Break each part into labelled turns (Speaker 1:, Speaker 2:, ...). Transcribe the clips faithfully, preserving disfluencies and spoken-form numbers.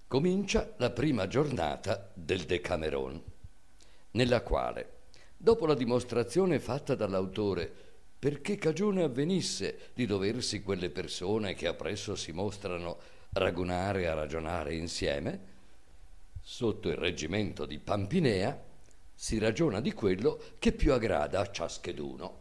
Speaker 1: Comincia la prima giornata del Decameron, nella quale, dopo la dimostrazione fatta dall'autore perché cagione avvenisse di doversi quelle persone che appresso si mostrano ragunare a ragionare insieme, sotto il reggimento di Pampinea si ragiona di quello che più aggrada a ciascheduno.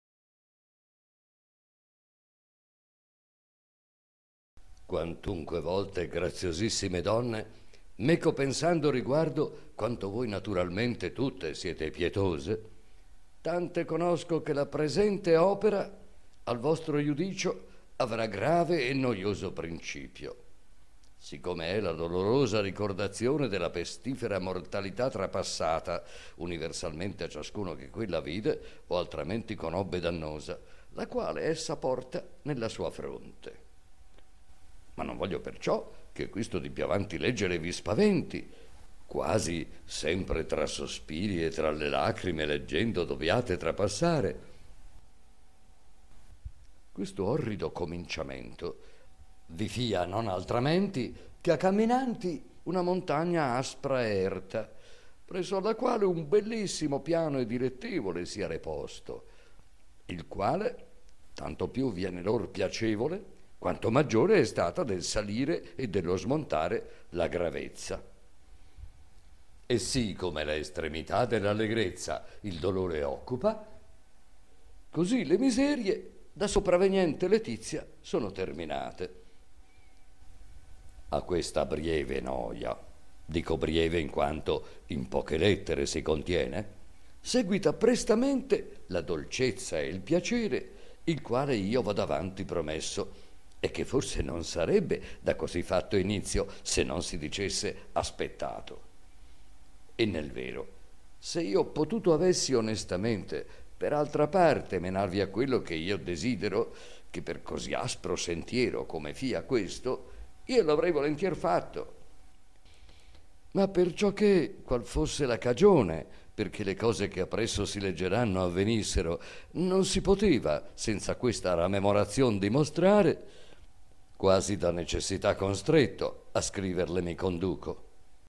Speaker 1: Quantunque volte, graziosissime donne, meco pensando riguardo quanto voi naturalmente tutte siete pietose, tante conosco che la presente opera al vostro giudicio avrà grave e noioso principio, siccome è la dolorosa ricordazione della pestifera mortalità trapassata universalmente a ciascuno che quella vide o altrimenti conobbe dannosa, la quale essa porta nella sua fronte. Ma non voglio perciò che questo di più avanti leggere vi spaventi, quasi sempre tra sospiri e tra le lacrime leggendo doviate trapassare. Questo orrido cominciamento vi fia non altramenti che a camminanti una montagna aspra e erta, presso alla quale un bellissimo piano e dilettevole sia reposto, il quale tanto più viene lor piacevole quanto maggiore è stata del salire e dello smontare la gravezza. E sì come la estremità dell'allegrezza il dolore occupa, così le miserie da sopravveniente letizia sono terminate. A questa breve noia, dico breve in quanto in poche lettere si contiene, seguita prestamente la dolcezza e il piacere, il quale io vado avanti promesso, e che forse non sarebbe da così fatto inizio se non si dicesse aspettato. E nel vero, se io potuto avessi onestamente per altra parte menarvi a quello che io desidero, che per così aspro sentiero come fia questo, io l'avrei volentier fatto. Ma perciò che, qual fosse la cagione, perché le cose che appresso si leggeranno avvenissero, non si poteva, senza questa ramemorazione dimostrare, quasi da necessità constretto a scriverle mi conduco.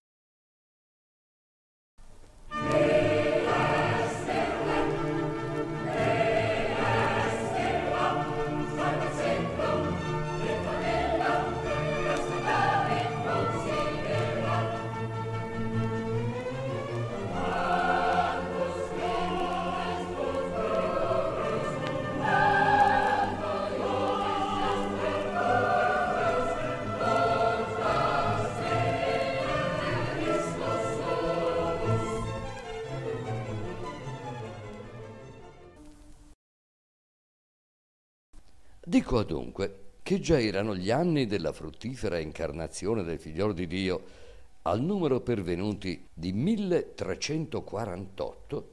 Speaker 1: Dico adunque che già erano gli anni della fruttifera incarnazione del Figliol di Dio, al numero pervenuti di milletrecentoquarantotto,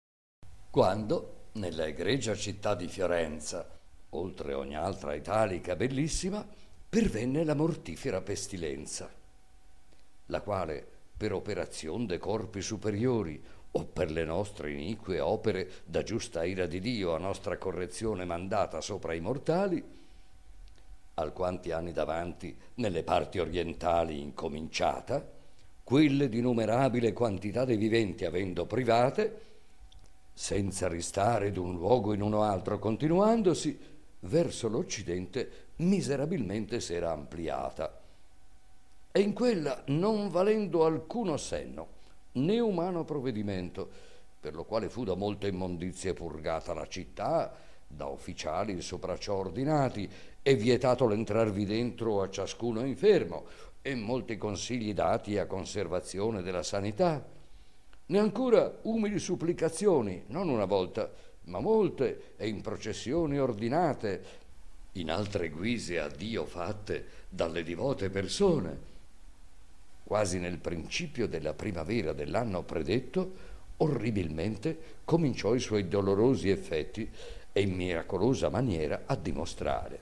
Speaker 1: quando nella egregia città di Fiorenza, oltre ogni altra italica bellissima, pervenne la mortifera pestilenza, la quale per operazione de corpi superiori o per le nostre inique opere da giusta ira di Dio a nostra correzione mandata sopra i mortali, alquanti anni davanti nelle parti orientali incominciata, quelle di innumerabile quantità dei viventi avendo private, senza ristare d'un luogo in uno altro continuandosi, verso l'Occidente miserabilmente s'era ampliata, e in quella non valendo alcuno senno né umano provvedimento, per lo quale fu da molte immondizie purgata la città, da ufficiali sopra ciò ordinati, e vietato l'entrarvi dentro a ciascuno infermo, e molti consigli dati a conservazione della sanità, né ancora umili supplicazioni, non una volta, ma molte, e in processioni ordinate, in altre guise a Dio fatte dalle divote persone. Quasi nel principio della primavera dell'anno predetto, orribilmente cominciò i suoi dolorosi effetti e in miracolosa maniera a dimostrare.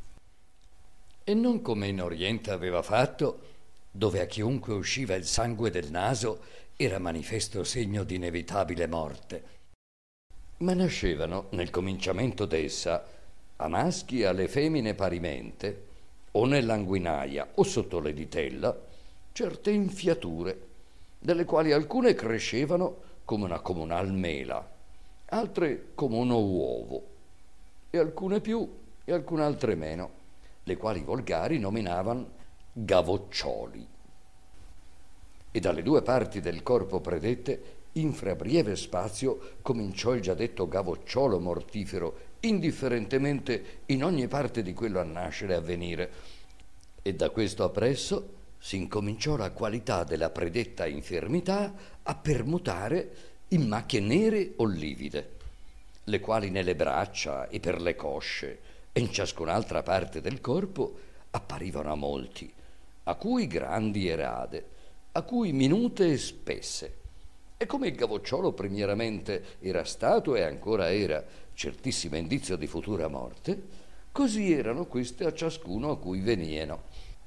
Speaker 1: E non come in Oriente aveva fatto, dove a chiunque usciva il sangue del naso era manifesto segno di inevitabile morte, ma nascevano nel cominciamento d'essa a maschi e alle femmine parimente, o nell'anguinaia o sotto l'editella, certe infiature, delle quali alcune crescevano come una comunal mela, altre come uno uovo, e alcune più e alcune altre meno, le quali i volgari nominavano gavoccioli. E dalle due parti del corpo predette, infra breve spazio, cominciò il già detto gavocciolo mortifero, indifferentemente in ogni parte di quello a nascere e a venire. E da questo appresso si incominciò la qualità della predetta infermità a permutare in macchie nere o livide, le quali nelle braccia e per le cosce e in ciascun'altra parte del corpo apparivano a molti, a cui grandi e rade, a cui minute e spesse. E come il gavocciolo primieramente era stato e ancora era certissimo indizio di futura morte, così erano queste a ciascuno a cui venieno,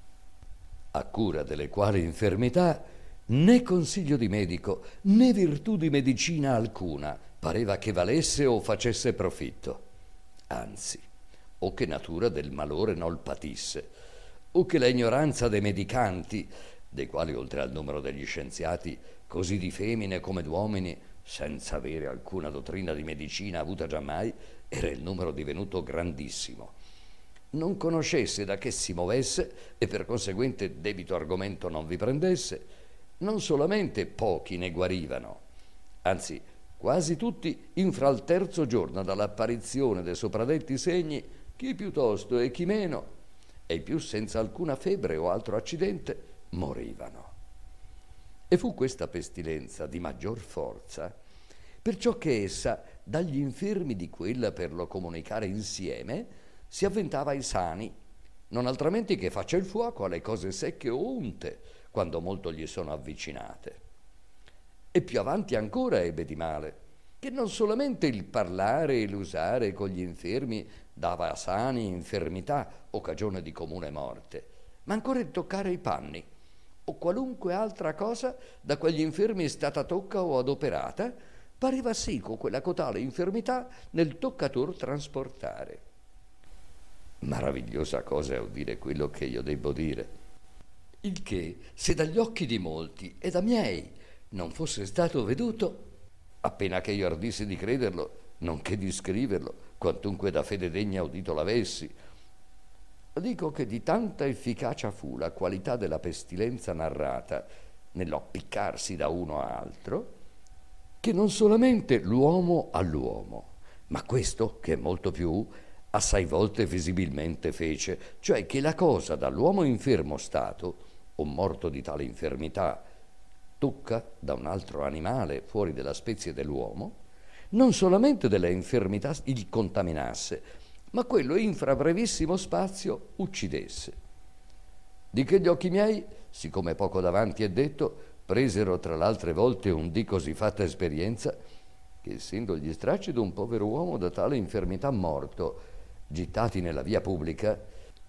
Speaker 1: a cura delle quali infermità né consiglio di medico né virtù di medicina alcuna pareva che valesse o facesse profitto, anzi, o che natura del malore nol patisse, o che la ignoranza dei medicanti, dei quali oltre al numero degli scienziati, così di femmine come d'uomini, senza avere alcuna dottrina di medicina avuta giammai, era il numero divenuto grandissimo, non conoscesse da che si movesse e per conseguente debito argomento non vi prendesse, non solamente pochi ne guarivano, anzi quasi tutti infra il terzo giorno dall'apparizione dei sopradetti segni, chi piuttosto e chi meno, e i più senza alcuna febbre o altro accidente, morivano. E fu questa pestilenza di maggior forza, perciò che essa dagli infermi di quella per lo comunicare insieme si avventava ai sani, non altrimenti che faccia il fuoco alle cose secche o unte, quando molto gli sono avvicinate. E più avanti ancora ebbe di male, che non solamente il parlare e l'usare con gli infermi dava a sani infermità, o cagione di comune morte, ma ancora il toccare i panni, o qualunque altra cosa da quegli infermi è stata tocca o adoperata, pareva sico quella cotale infermità nel toccator trasportare. Maravigliosa cosa è udire quello che io debbo dire, il che, se dagli occhi di molti e da miei non fosse stato veduto, appena che io ardissi di crederlo, nonché di scriverlo, quantunque da fede degna udito l'avessi, dico che di tanta efficacia fu la qualità della pestilenza narrata nell'appiccarsi da uno a altro, che non solamente l'uomo all'uomo, ma questo, che è molto più, assai volte visibilmente fece, cioè che la cosa dall'uomo infermo stato, o morto di tale infermità, tocca da un altro animale fuori della spezie dell'uomo, non solamente della infermità il contaminasse, ma quello infra brevissimo spazio uccidesse. Di che gli occhi miei, siccome poco davanti è detto, presero tra l'altre volte un di così fatta esperienza, che essendo gli stracci d'un povero uomo da tale infermità morto, gittati nella via pubblica,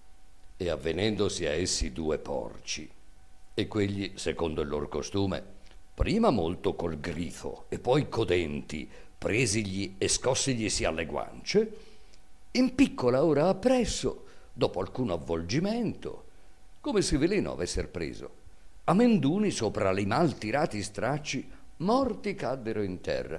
Speaker 1: e avvenendosi a essi due porci, e quegli, secondo il lor costume, prima molto col grifo e poi codenti, presigli e scossiglisi alle guance, in piccola ora appresso, dopo alcun avvolgimento, come se veleno avesser preso, a menduni sopra li mal tirati stracci, morti caddero in terra.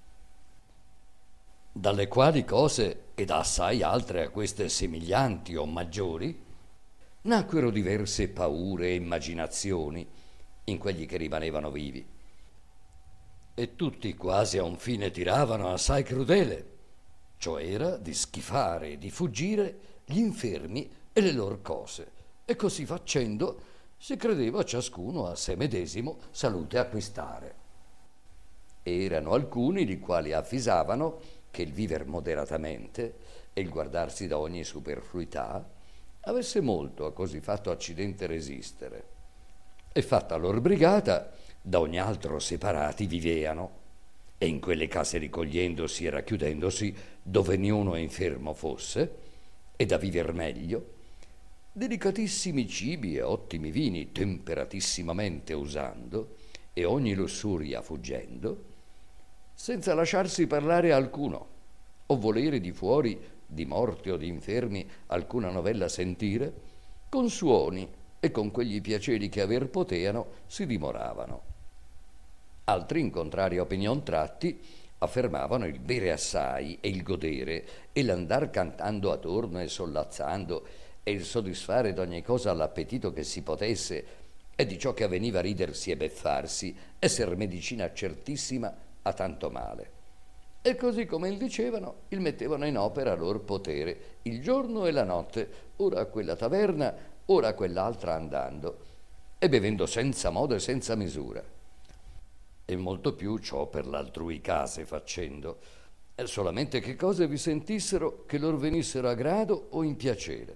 Speaker 1: Dalle quali cose, ed assai altre a queste semiglianti o maggiori, nacquero diverse paure e immaginazioni in quelli che rimanevano vivi, e tutti quasi a un fine tiravano assai crudele, cioè era di schifare e di fuggire gli infermi e le lor cose, e così facendo si credeva ciascuno a sé medesimo salute acquistare. Erano alcuni i quali avvisavano che il viver moderatamente e il guardarsi da ogni superfluità avesse molto a così fatto accidente resistere, e fatta lor brigata da ogni altro separati viveano, e in quelle case ricogliendosi e racchiudendosi dove niuno infermo fosse, e da viver meglio, delicatissimi cibi e ottimi vini temperatissimamente usando e ogni lussuria fuggendo, senza lasciarsi parlare alcuno, o volere di fuori, di morti o di infermi, alcuna novella sentire, con suoni e con quegli piaceri che aver poteano si dimoravano. Altri, in contraria opinion tratti, affermavano il bere assai e il godere e l'andar cantando attorno e sollazzando e il soddisfare d'ogni cosa l'appetito che si potesse e di ciò che avveniva ridersi e beffarsi, esser medicina certissima a tanto male. E così come il dicevano, il mettevano in opera lor potere, il giorno e la notte, ora a quella taverna, ora a quell'altra andando, e bevendo senza modo e senza misura. E molto più ciò per l'altrui case facendo, e solamente che cose vi sentissero che lor venissero a grado o in piacere.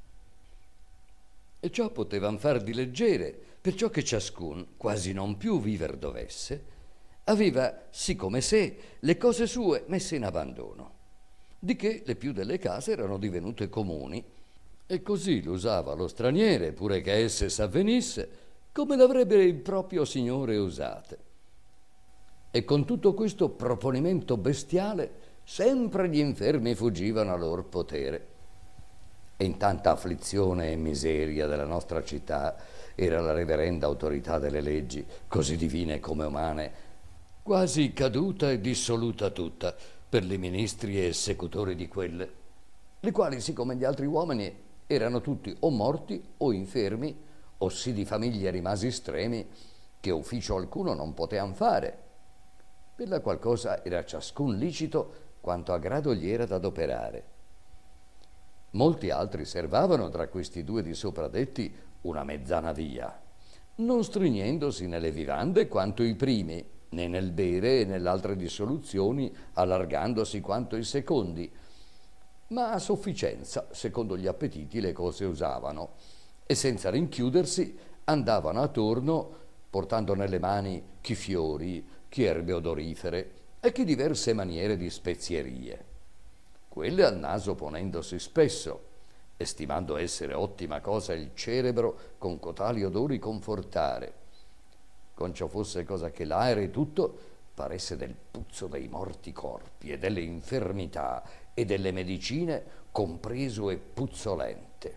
Speaker 1: E ciò potevan far di leggere, perciò che ciascun, quasi non più viver dovesse, aveva, sì come se, le cose sue messe in abbandono, di che le più delle case erano divenute comuni, e così l'usava lo straniere, pure che esse s'avvenisse, come l'avrebbe il proprio signore usate. E con tutto questo proponimento bestiale, sempre gli infermi fuggivano a lor potere. E in tanta afflizione e miseria della nostra città era la reverenda autorità delle leggi, così divine come umane, quasi caduta e dissoluta tutta per li ministri e esecutori di quelle, li quali, siccome gli altri uomini, erano tutti o morti o infermi, o sì di famiglie rimasi estremi, che ufficio alcuno non potean fare, per la qual cosa era ciascun licito quanto a grado gli era d'adoperare. Molti altri servavano tra questi due di sopra detti una mezzana via, non stringendosi nelle vivande quanto i primi, né nel bere e nell'altre dissoluzioni allargandosi quanto i secondi, ma a sufficienza, secondo gli appetiti, le cose usavano, e senza rinchiudersi andavano attorno portando nelle mani chi fiori, chi erbe odorifere e chi diverse maniere di spezierie, quelle al naso ponendosi spesso, estimando essere ottima cosa il cerebro con cotali odori confortare, con ciò fosse cosa che l'aere tutto paresse del puzzo dei morti corpi e delle infermità e delle medicine compreso e puzzolente.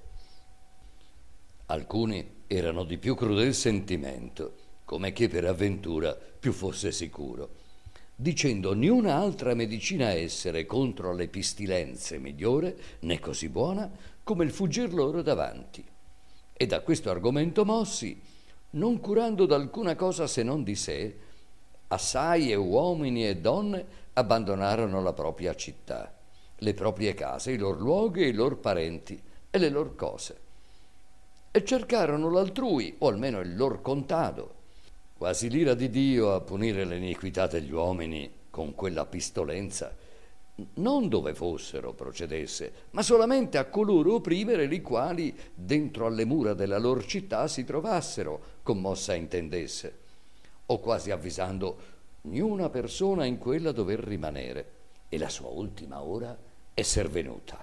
Speaker 1: Alcuni erano di più crudel sentimento, come che per avventura più fosse sicuro, dicendo niuna altra medicina essere contro le pistilenze migliore né così buona come il fuggir loro davanti. E da questo argomento mossi, non curando d'alcuna cosa se non di sé, assai e uomini e donne abbandonarono la propria città, le proprie case, i lor luoghi e i lor parenti e le lor cose, e cercarono l'altrui, o almeno il lor contado, quasi l'ira di Dio a punire l'iniquità degli uomini con quella pistolenza, non dove fossero procedesse, ma solamente a coloro opprimere i quali dentro alle mura della lor città si trovassero, commossa intendesse, o quasi avvisando niuna persona in quella dover rimanere, e la sua ultima ora esser venuta.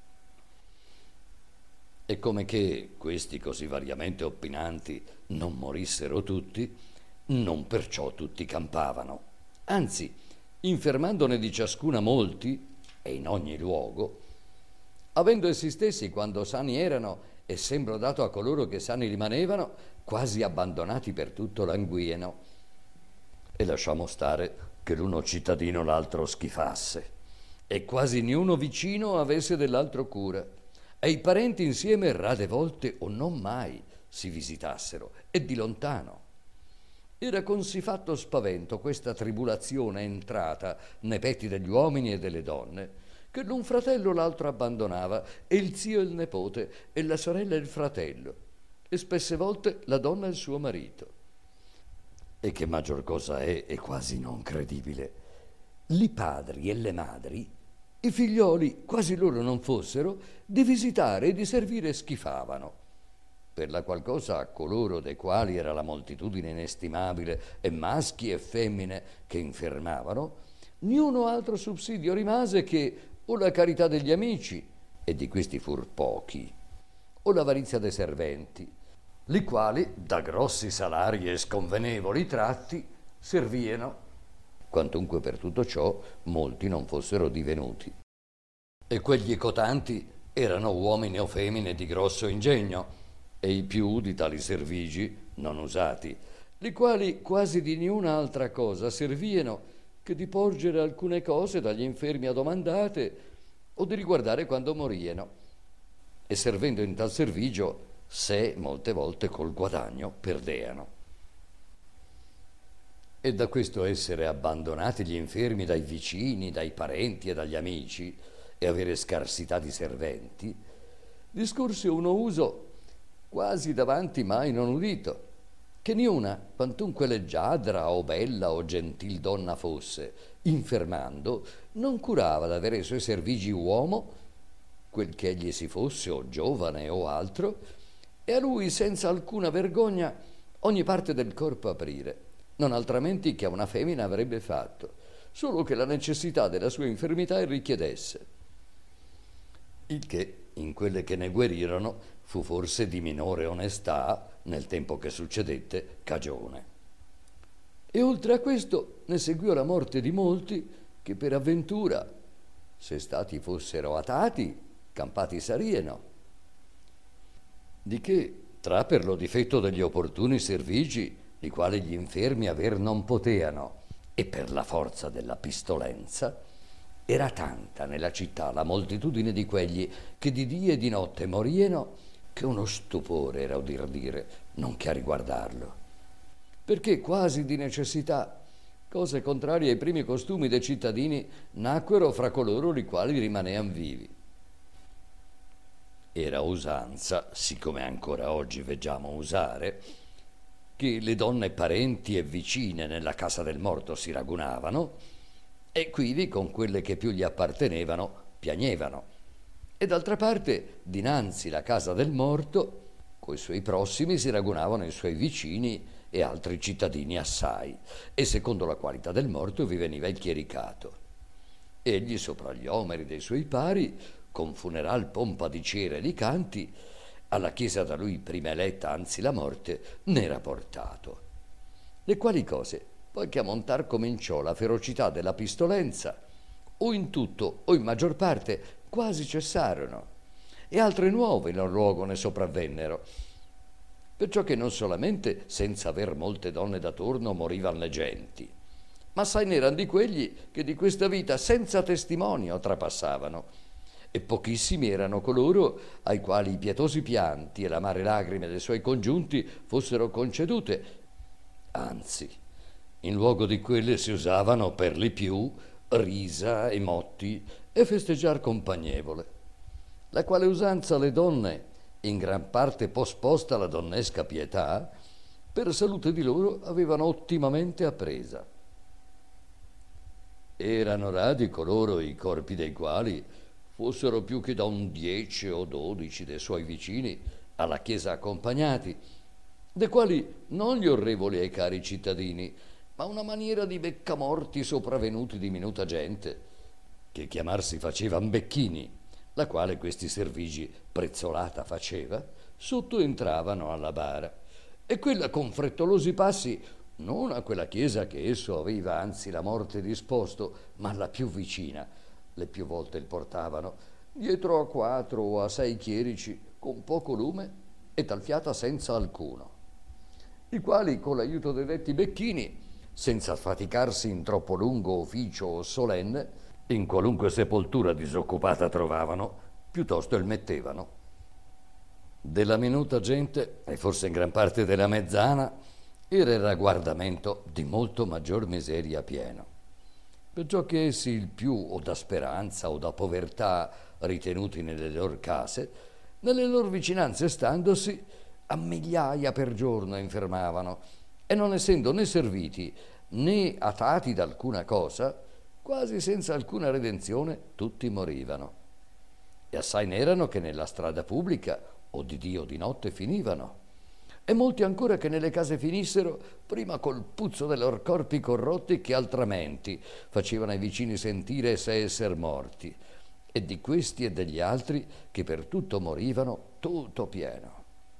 Speaker 1: E come che questi così variamente opinanti non morissero tutti, non perciò tutti campavano, anzi, infermandone di ciascuna molti, e in ogni luogo, avendo essi stessi, quando sani erano, e sembro dato a coloro che sani rimanevano, quasi abbandonati per tutto languieno. E lasciamo stare che l'uno cittadino l'altro schifasse, e quasi niuno vicino avesse dell'altro cura, e i parenti insieme rade volte o non mai si visitassero, e di lontano. Era con sì fatto spavento questa tribulazione entrata nei petti degli uomini e delle donne, che l'un fratello l'altro abbandonava, e il zio il nepote, e la sorella il fratello, e spesse volte la donna il suo marito. E che maggior cosa è, e quasi non credibile, li padri e le madri, i figlioli, quasi loro non fossero, di visitare e di servire schifavano, per la qual cosa a coloro dei quali era la moltitudine inestimabile, e maschi e femmine che infermavano, niuno altro subsidio rimase che o la carità degli amici, e di questi fur pochi, o l'avarizia dei serventi, li quali, da grossi salari e sconvenevoli tratti, servieno, quantunque per tutto ciò molti non fossero divenuti. E quegli cotanti erano uomini o femmine di grosso ingegno, e i più di tali servigi non usati, li quali quasi di niuna altra cosa serviano che di porgere alcune cose dagli infermi adomandate o di riguardare quando morieno, e servendo in tal servigio se molte volte col guadagno perdeano. E da questo essere abbandonati gli infermi dai vicini, dai parenti e dagli amici, e avere scarsità di serventi, discorse uno uso quasi davanti mai non udito, che niuna, quantunque leggiadra o bella o gentil donna fosse, infermando, non curava d'avere ai suoi servigi uomo, quel che egli si fosse, o giovane o altro, e a lui senza alcuna vergogna ogni parte del corpo aprire, non altrimenti che a una femmina avrebbe fatto, solo che la necessità della sua infermità il richiedesse. Il che, in quelle che ne guarirono, fu forse di minore onestà, nel tempo che succedette, cagione. E oltre a questo ne seguiò la morte di molti che per avventura, se stati fossero atati, campati sarieno. Di che, tra per lo difetto degli opportuni servigi, i quali gli infermi aver non poteano, e per la forza della pistolenza, era tanta nella città la moltitudine di quelli che di dì e di notte morieno, che uno stupore era udir dire, non che a riguardarlo. Perché quasi di necessità, cose contrarie ai primi costumi dei cittadini, nacquero fra coloro i quali rimanean vivi. Era usanza, siccome ancora oggi veggiamo usare, che le donne parenti e vicine nella casa del morto si ragunavano e quivi con quelle che più gli appartenevano piagnevano, e d'altra parte dinanzi la casa del morto coi suoi prossimi si ragunavano i suoi vicini e altri cittadini assai, e secondo la qualità del morto vi veniva il chiericato. Egli sopra gli omeri dei suoi pari, con funeral pompa di cera e di canti, alla chiesa da lui prima eletta, anzi la morte, n'era portato. Le quali cose, poi che a montar cominciò la ferocità della pistolenza, o in tutto o in maggior parte quasi cessarono, e altre nuove in lor luogo ne sopravvennero, perciò che non solamente senza aver molte donne d'atorno morivan le genti, ma assai n'eran di quelli che di questa vita senza testimonio trapassavano, e pochissimi erano coloro ai quali i pietosi pianti e l'amare lagrime dei suoi congiunti fossero concedute, anzi, in luogo di quelle si usavano per li più risa e motti e festeggiar compagnevole, la quale usanza le donne, in gran parte posposta alla donnesca pietà, per salute di loro avevano ottimamente appresa. Erano radi coloro i corpi dei quali fossero più che da un dieci o dodici dei suoi vicini alla chiesa accompagnati, dei quali non gli orrevoli ai cari cittadini, ma una maniera di beccamorti sopravvenuti di minuta gente, che chiamar si facevan becchini, la quale questi servigi prezzolata faceva, sotto entravano alla bara, e quella con frettolosi passi, non a quella chiesa che esso aveva anzi la morte disposto, ma alla più vicina, le più volte il portavano, dietro a quattro o a sei chierici, con poco lume e talfiata senza alcuno, i quali con l'aiuto dei detti becchini, senza faticarsi in troppo lungo ufficio o solenne, in qualunque sepoltura disoccupata trovavano, piuttosto il mettevano. Della minuta gente, e forse in gran parte della mezzana, era il ragguardamento di molto maggior miseria pieno, perciò che essi il più o da speranza o da povertà ritenuti nelle loro case, nelle loro vicinanze standosi, a migliaia per giorno infermavano, e non essendo né serviti né atati d'alcuna cosa, quasi senza alcuna redenzione tutti morivano. E assai n'erano che nella strada pubblica o di dì o di notte finivano, e molti ancora che nelle case finissero prima col puzzo dei loro corpi corrotti che altramenti facevano ai vicini sentire se esser morti, e di questi e degli altri che per tutto morivano tutto pieno.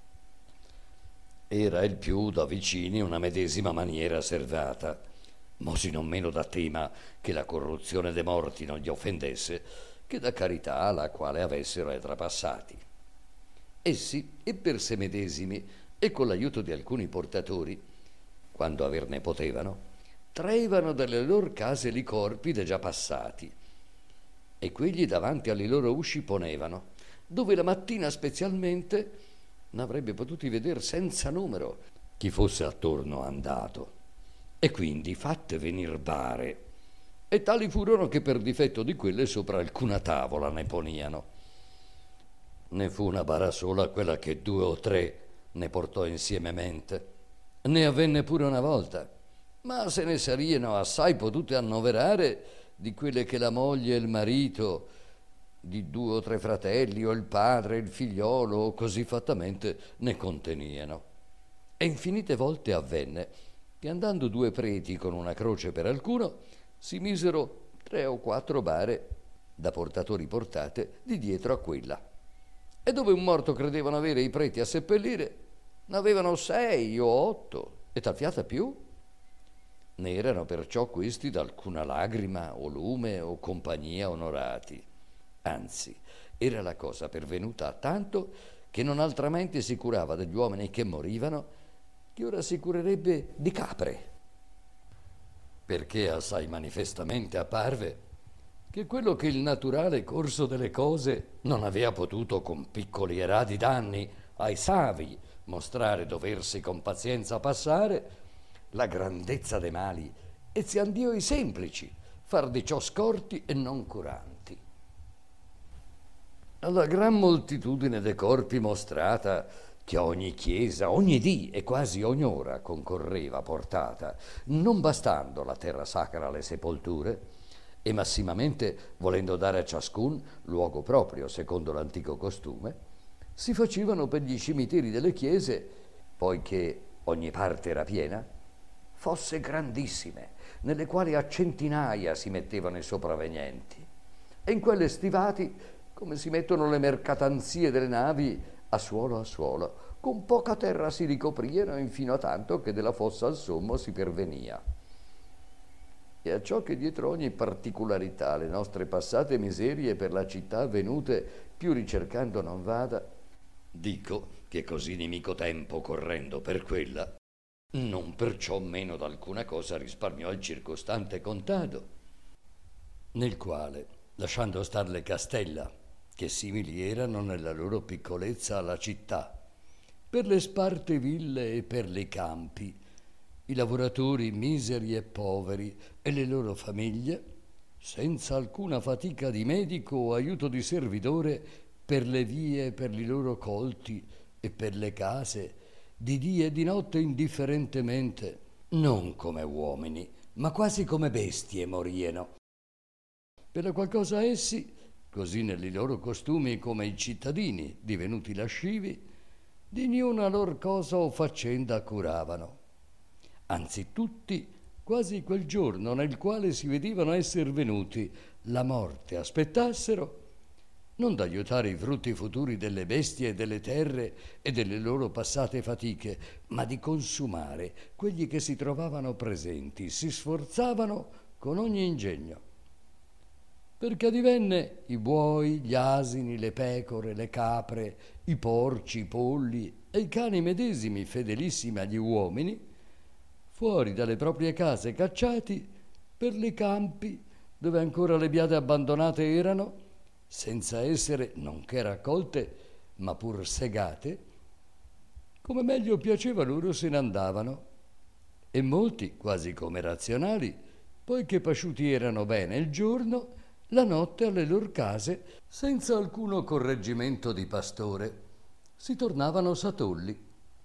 Speaker 1: Era il più da vicini una medesima maniera servata, mosi non meno da tema che la corruzione dei morti non gli offendesse, che da carità la quale avessero e trapassati. Essi, e per sé medesimi, e con l'aiuto di alcuni portatori, quando averne potevano, traevano dalle loro case li corpi de già passati, e quegli davanti alle loro usci ponevano, dove la mattina specialmente n'avrebbe potuti veder senza numero chi fosse attorno andato, e quindi fatte venir bare, e tali furono che per difetto di quelle sopra alcuna tavola ne poniano. Ne fu una bara sola quella che due o tre ne portò insiememente. Ne avvenne pure una volta, ma se ne sarieno assai potute annoverare di quelle che la moglie e il marito di due o tre fratelli, o il padre e il figliolo, o così fattamente ne conteniano. E infinite volte avvenne che andando due preti con una croce per alcuno, si misero tre o quattro bare da portatori portate di dietro a quella. E dove un morto credevano avere i preti a seppellire, n'avevano sei o otto, e talfiata più. Ne erano perciò questi d'alcuna lagrima o lume o compagnia onorati. Anzi, era la cosa pervenuta a tanto che non altramente si curava degli uomini che morivano, che ora si curerebbe di capre. Perché assai manifestamente apparve che quello che il naturale corso delle cose non avea potuto con piccoli e radi danni ai savi mostrare doversi con pazienza passare, la grandezza dei mali e si andiò i semplici far di ciò scorti e non curanti. Alla gran moltitudine de corpi mostrata, che ogni chiesa, ogni dì e quasi ogni ora concorreva portata, non bastando la terra sacra alle sepolture, e massimamente volendo dare a ciascun luogo proprio secondo l'antico costume, si facevano per gli cimiteri delle chiese, poiché ogni parte era piena, fosse grandissime, nelle quali a centinaia si mettevano i sopravvenienti, e in quelle stivati, come si mettono le mercatanzie delle navi, a suolo a suolo, con poca terra si ricopriano, infino a tanto che della fossa al sommo si pervenia. E a ciò che dietro ogni particolarità le nostre passate miserie per la città venute più ricercando non vada, dico che così nemico tempo correndo per quella, non perciò meno d'alcuna cosa risparmiò il circostante contado, nel quale, lasciando star le castella, che simili erano nella loro piccolezza alla città, per le sparte ville e per le campi, i lavoratori miseri e poveri e le loro famiglie, senza alcuna fatica di medico o aiuto di servidore, per le vie e per i loro colti e per le case, di dì e di notte indifferentemente, non come uomini, ma quasi come bestie morieno. Per la qualcosa essi, così negli loro costumi come i cittadini, divenuti lascivi, di niuna lor cosa o faccenda curavano. Anzi tutti, quasi quel giorno nel quale si vedevano esser venuti la morte aspettassero, non d'aiutare i frutti futuri delle bestie e delle terre e delle loro passate fatiche, ma di consumare quelli che si trovavano presenti, si sforzavano con ogni ingegno. Perché divenne i buoi, gli asini, le pecore, le capre, i porci, i polli e i cani medesimi, fedelissimi agli uomini, fuori dalle proprie case cacciati per le campi dove ancora le biade abbandonate erano, senza essere non che raccolte, ma pur segate, come meglio piaceva loro se ne andavano. E molti, quasi come razionali, poiché pasciuti erano bene il giorno, la notte alle loro case, senza alcuno correggimento di pastore, si tornavano satolli.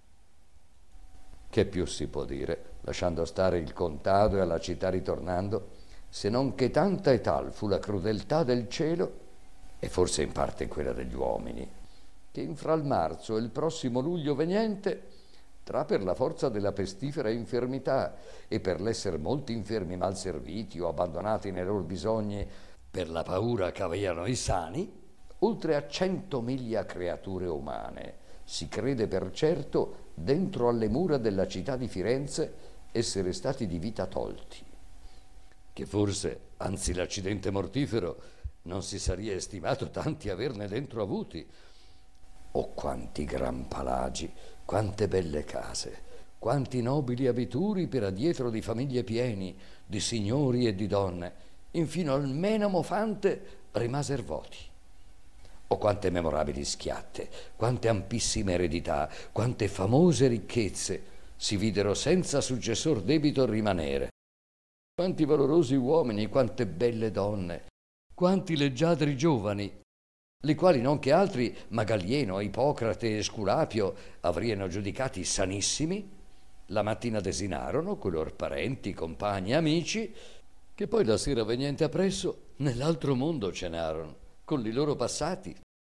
Speaker 1: Che più si può dire, lasciando stare il contado e alla città ritornando, se non che tanta e tal fu la crudeltà del cielo, e forse in parte quella degli uomini, che infra il marzo e il prossimo luglio veniente, tra per la forza della pestifera infermità e per l'esser molti infermi mal serviti o abbandonati nei loro bisogni per la paura che avevano i sani, oltre a centomiglia creature umane, si crede per certo dentro alle mura della città di Firenze essere stati di vita tolti, che forse, anzi l'accidente mortifero, non si saria estimato tanti averne dentro avuti, Oh, quanti gran palagi, quante belle case, quanti nobili abituri per adietro di famiglie pieni, di signori e di donne, infino al Menamo Fante rimaser voti. O quante memorabili schiatte, quante ampissime eredità, quante famose ricchezze si videro senza successor debito rimanere. Quanti valorosi uomini, quante belle donne, quanti leggiadri giovani, li quali non che altri Magalieno, Ippocrate e Sculapio avriano giudicati sanissimi, la mattina desinarono coi lor parenti, compagni e amici, che poi la sera veniente appresso nell'altro mondo cenarono con li loro passati.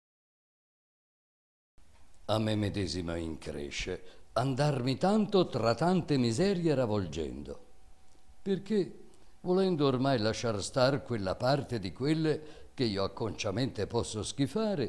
Speaker 1: A me medesima incresce andarmi tanto tra tante miserie ravolgendo, perché, volendo ormai lasciar star quella parte di quelle che io acconciamente posso schifare,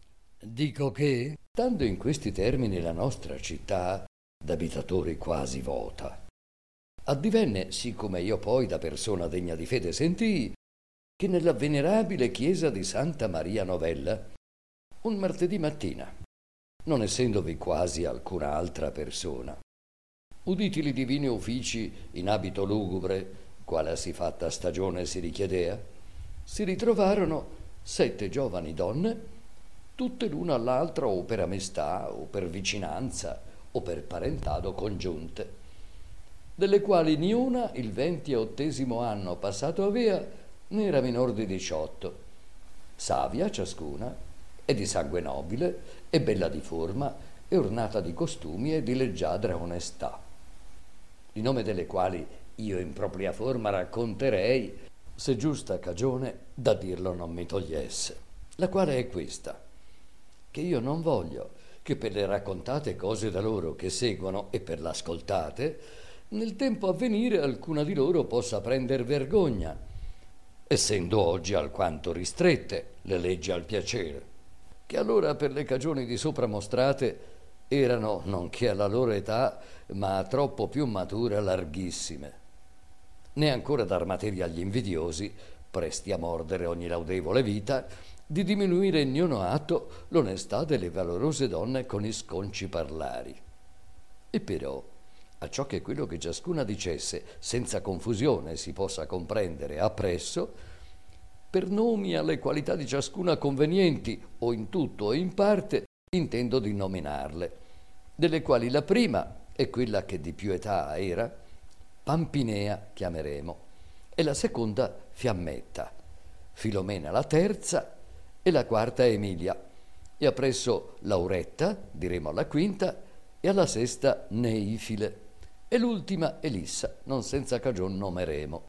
Speaker 1: dico che, stando in questi termini la nostra città d'abitatori quasi vota, addivenne, siccome io poi da persona degna di fede sentii, che nella venerabile chiesa di Santa Maria Novella, un martedì mattina, non essendovi quasi alcuna altra persona, uditi li divini uffici in abito lugubre, quale a si fatta stagione si richiedea, si ritrovarono sette giovani donne, tutte l'una all'altra o per amistà o per vicinanza o per parentado congiunte, delle quali niuna il venti e ottesimo anno passato avea, ne era minor di diciotto, savia ciascuna, e di sangue nobile, e bella di forma, e ornata di costumi e di leggiadra onestà, il nome delle quali io in propria forma racconterei, se giusta cagione da dirlo non mi togliesse, la quale è questa, che io non voglio che per le raccontate cose da loro che seguono e per l'ascoltate, nel tempo a venire alcuna di loro possa prender vergogna, essendo oggi alquanto ristrette le leggi al piacere, che allora per le cagioni di sopra mostrate erano, non che alla loro età, ma troppo più mature larghissime, né ancora dar materia agli invidiosi, presti a mordere ogni laudevole vita, di diminuire in niuno atto l'onestà delle valorose donne con i sconci parlari. E però, acciò che quello che ciascuna dicesse senza confusione si possa comprendere appresso, per nomi alle qualità di ciascuna convenienti, o in tutto o in parte, intendo di nominarle, delle quali la prima è quella che di più età era, Pampinea chiameremo, e la seconda Fiammetta, Filomena la terza e la quarta Emilia, e appresso Lauretta, diremo alla quinta, e alla sesta Neifile, e l'ultima Elissa, non senza cagion nomeremo,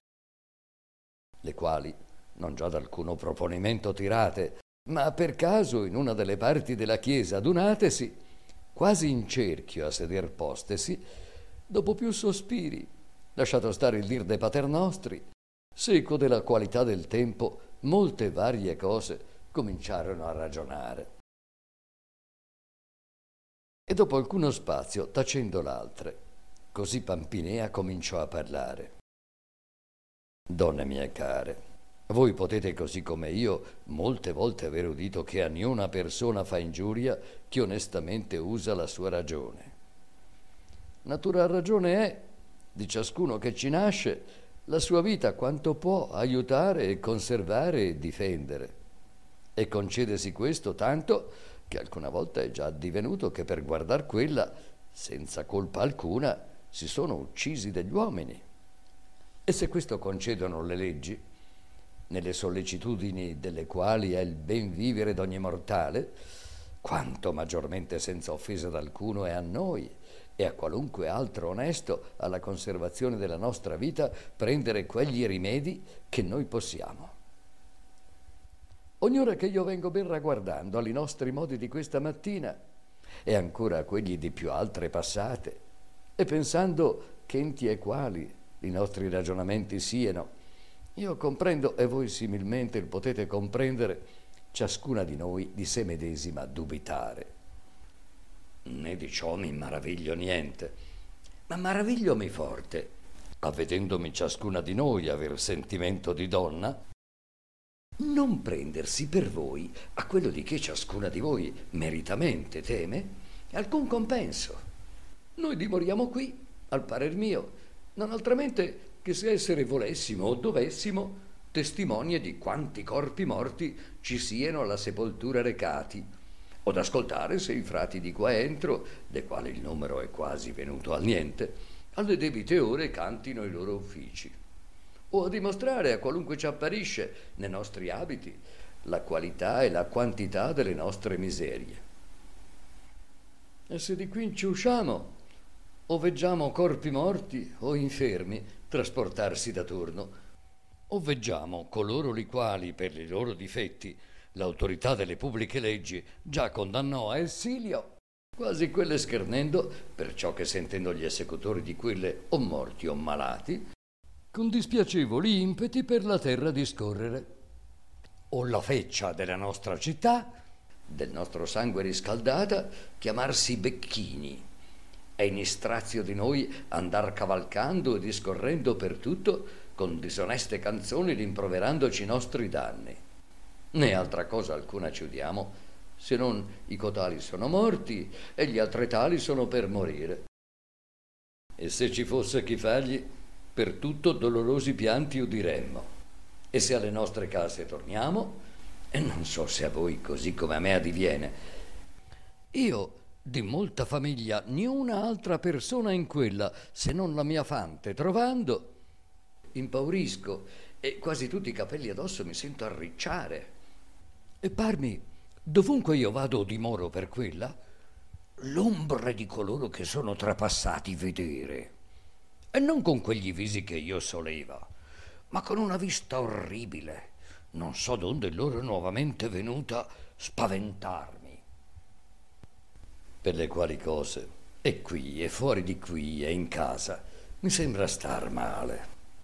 Speaker 1: le quali, non già d'alcuno proponimento tirate, ma per caso in una delle parti della chiesa adunatesi, quasi in cerchio a seder postesi, dopo più sospiri, lasciato stare il dir de paternostri, seco della qualità del tempo, molte varie cose cominciarono a ragionare. E dopo alcuno spazio, tacendo l'altre, così Pampinea cominciò a parlare. Donne mie care, voi potete così come io molte volte aver udito che a niuna persona fa ingiuria chi onestamente usa la sua ragione. Natural ragione è di ciascuno che ci nasce la sua vita quanto può aiutare e conservare e difendere, e concedesi questo tanto che alcuna volta è già addivenuto che per guardar quella senza colpa alcuna si sono uccisi degli uomini. E se questo concedono le leggi, nelle sollecitudini delle quali è il ben vivere d'ogni mortale, quanto maggiormente senza offesa d'alcuno è a noi e a qualunque altro onesto alla conservazione della nostra vita prendere quegli rimedi che noi possiamo. Ognora che io vengo ben ragguardando ai nostri modi di questa mattina e ancora a quelli di più altre passate, e pensando che enti e quali i nostri ragionamenti siano, io comprendo, e voi similmente il potete comprendere, ciascuna di noi di sé medesima dubitare. Né di ciò mi maraviglio niente, ma maravigliomi forte, avvedendomi ciascuna di noi aver sentimento di donna, non prendersi per voi a quello di che ciascuna di voi meritamente teme alcun compenso. Noi dimoriamo qui, al parer mio, non altramente che se essere volessimo o dovessimo, testimonie di quanti corpi morti ci siano alla sepoltura recati, o d'ascoltare se i frati di qua entro, de quali il numero è quasi venuto al niente, alle debite ore cantino i loro uffici, o a dimostrare a qualunque ci apparisce nei nostri abiti la qualità e la quantità delle nostre miserie. E se di qui ci usciamo, o veggiamo corpi morti o infermi trasportarsi da turno, o veggiamo coloro li quali per i loro difetti l'autorità delle pubbliche leggi già condannò a essilio, quasi quelle schernendo, perciò che sentendo gli esecutori di quelle o morti o malati, con dispiacevoli impeti per la terra discorrere, o la feccia della nostra città, del nostro sangue riscaldata, chiamarsi becchini, e in istrazio di noi andar cavalcando e discorrendo per tutto con disoneste canzoni rimproverandoci i nostri danni. Né altra cosa alcuna ci udiamo, se non i cotali sono morti e gli altretali sono per morire. E se ci fosse chi fargli, per tutto dolorosi pianti udiremmo. E se alle nostre case torniamo, e non so se a voi così come a me addiviene, io di molta famiglia niuna altra persona in quella, se non la mia fante, trovando, impaurisco e quasi tutti i capelli addosso mi sento arricciare. E parmi, dovunque io vado o dimoro per quella, l'ombre di coloro che sono trapassati vedere, e non con quegli visi che io soleva, ma con una vista orribile, non so donde loro nuovamente venuta, spaventarmi. Per le quali cose, e qui e fuori di qui e in casa, mi sembra star male.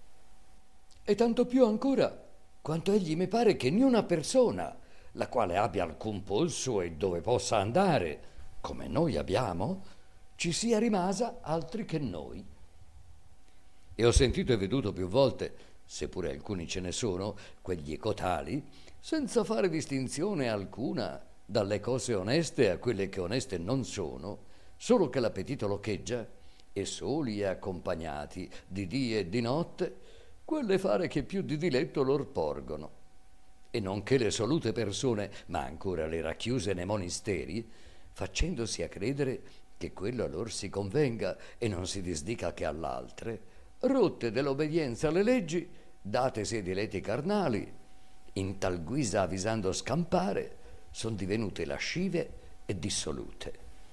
Speaker 1: E tanto più ancora, quanto egli mi pare che niuna persona, la quale abbia alcun polso e dove possa andare, come noi abbiamo, ci sia rimasa altri che noi. E ho sentito e veduto più volte, seppure alcuni ce ne sono, quegli cotali, senza fare distinzione alcuna dalle cose oneste a quelle che oneste non sono, solo che l'appetito loccheggia, e soli e accompagnati di dì e di notte, quelle fare che più di diletto lor porgono. E nonché le solute persone, ma ancora le racchiuse nei monasteri, facendosi a credere che quello a lor si convenga e non si disdica che all'altre, rotte dell'obbedienza alle leggi, datesi ai diletti carnali, in tal guisa avvisando scampare, son divenute lascive e dissolute.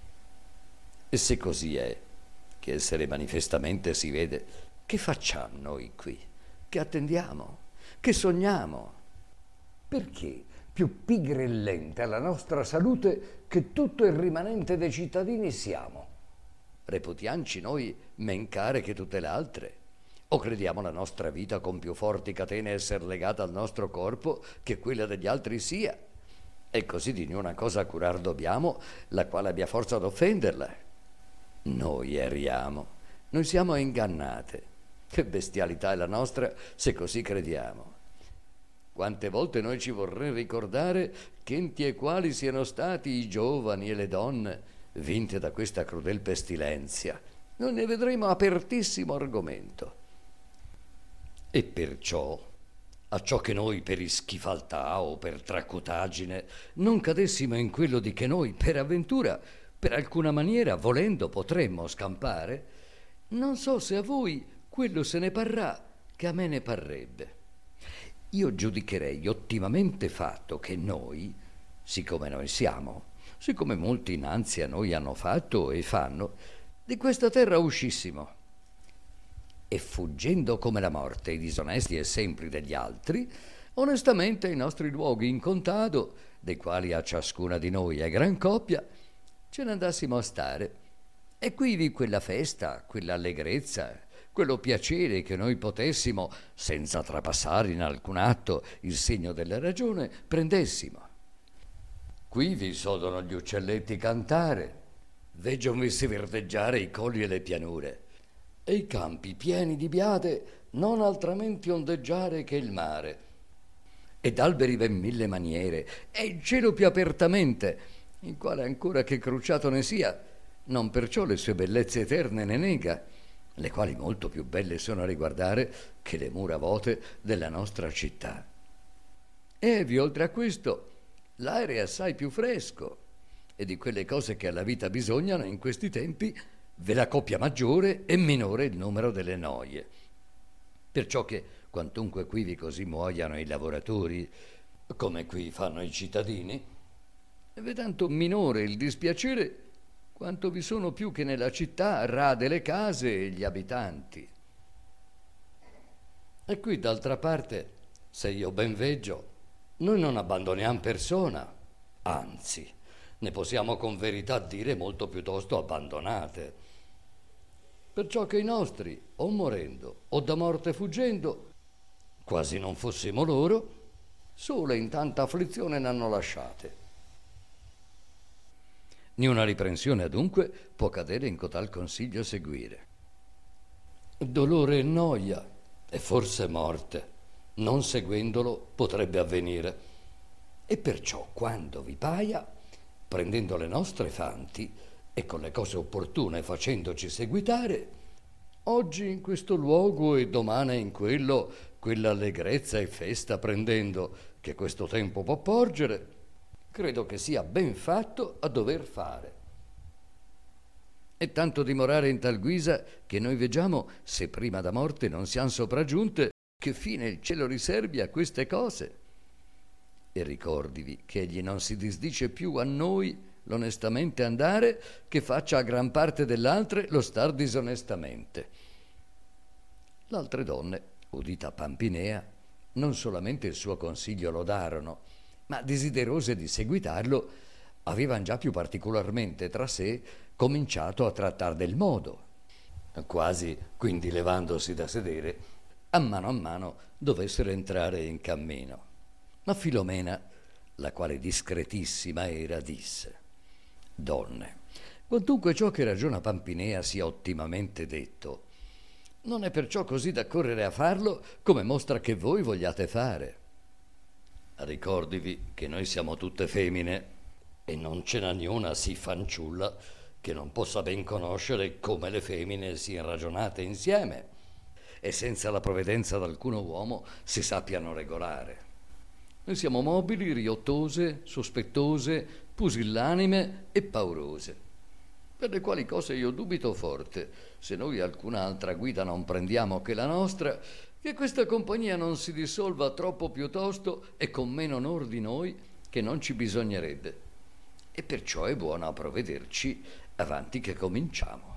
Speaker 1: E se così è, che essere manifestamente si vede, che facciamo noi qui? Che attendiamo? Che sogniamo? Perché più pigre e lenta la nostra salute che tutto il rimanente dei cittadini siamo? Reputianci noi men care che tutte le altre? O crediamo la nostra vita con più forti catene essere legata al nostro corpo che quella degli altri sia? E così di niuna cosa curar dobbiamo, la quale abbia forza d'offenderla. Noi erriamo, noi siamo ingannate. Che bestialità è la nostra, se così crediamo. Quante volte noi ci vorremmo ricordare che enti e quali siano stati i giovani e le donne vinte da questa crudel pestilenzia. Noi ne vedremo apertissimo argomento. E perciò, a ciò che noi per ischifaltà o per tracutaggine non cadessimo in quello di che noi per avventura, per alcuna maniera, volendo, potremmo scampare, non so se a voi quello se ne parrà che a me ne parrebbe. Io giudicherei ottimamente fatto che noi, siccome noi siamo, siccome molti innanzi a noi hanno fatto e fanno, di questa terra uscissimo, e fuggendo come la morte i disonesti e sempri degli altri, onestamente ai nostri luoghi in contado, dei quali a ciascuna di noi è gran coppia, ce ne andassimo a stare, e quivi quella festa, quella allegrezza, quello piacere che noi potessimo, senza trapassare in alcun atto il segno della ragione, prendessimo. Qui vi sodono gli uccelletti cantare, veggionvisi verdeggiare i colli e le pianure, e i campi pieni di biade non altrimenti ondeggiare che il mare. ed alberi ben mille maniere, e il cielo più apertamente, il quale ancora che cruciato ne sia, non perciò le sue bellezze eterne ne nega, le quali molto più belle sono a riguardare che le mura vote della nostra città. E vi oltre a questo, l'aere è assai più fresco, e di quelle cose che alla vita bisognano in questi tempi ve la coppia maggiore e minore il numero delle noie. Perciò che quantunque qui vi così muoiano i lavoratori, come qui fanno i cittadini, ve tanto minore il dispiacere quanto vi sono più che nella città rade le case e gli abitanti. E qui d'altra parte, se io ben veggio, noi non abbandoniamo persona, anzi, ne possiamo con verità dire molto piuttosto abbandonate. Perciò che i nostri, o morendo, o da morte fuggendo, quasi non fossimo loro, sole in tanta afflizione n'hanno lasciate. Niuna riprensione adunque può cadere in cotal consiglio seguire. Dolore e noia, e forse morte, non seguendolo potrebbe avvenire. E perciò, quando vi paia, prendendo le nostre fanti e con le cose opportune facendoci seguitare, oggi in questo luogo e domani in quello, quella allegrezza e festa prendendo che questo tempo può porgere, credo che sia ben fatto a dover fare. E tanto dimorare in tal guisa che noi veggiamo, se prima da morte non siamo sopraggiunte, che fine il cielo riservi a queste cose. E ricordivi che egli non si disdice più a noi l'onestamente andare, che faccia a gran parte dell'altre lo star disonestamente. L'altre donne, udita Pampinea, non solamente il suo consiglio lodarono, ma desiderose di seguitarlo, avevan già più particolarmente tra sé cominciato a trattar del modo. Quasi, quindi levandosi da sedere, a mano a mano dovessero entrare in cammino. Ma Filomena, la quale discretissima era, disse: Donne, quantunque ciò che ragiona Pampinea sia ottimamente detto, non è perciò così da correre a farlo come mostra che voi vogliate fare. Ricordivi che noi siamo tutte femmine e non ce n'è niuna sì fanciulla che non possa ben conoscere come le femmine siano ragionate insieme e senza la provvidenza d'alcuno uomo si sappiano regolare. Noi siamo mobili, riottose, sospettose, pusillanime e paurose, per le quali cose io dubito forte, se noi alcuna altra guida non prendiamo che la nostra, che questa compagnia non si dissolva troppo piuttosto e con meno onor di noi che non ci bisognerebbe. E perciò è buono a provvederci avanti che cominciamo.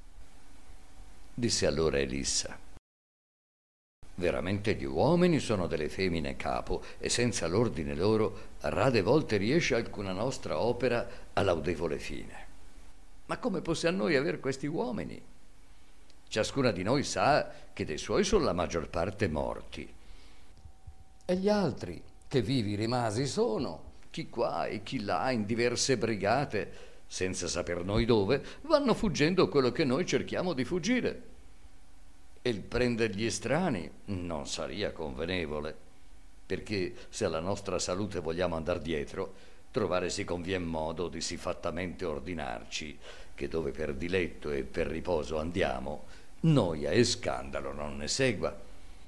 Speaker 1: Disse allora Elissa: veramente gli uomini sono delle femmine capo, e senza l'ordine loro rade volte riesce alcuna nostra opera a laudevole fine. Ma come possiamo noi aver questi uomini? Ciascuna di noi sa che dei suoi sono la maggior parte morti. E gli altri, che vivi rimasi sono, chi qua e chi là in diverse brigate, senza saper noi dove, vanno fuggendo quello che noi cerchiamo di fuggire. E il prender gli estranei non saria convenevole, perché se alla nostra salute vogliamo andar dietro, trovare si convien modo di sì fattamente ordinarci, che dove per diletto e per riposo andiamo, noia e scandalo non ne segua.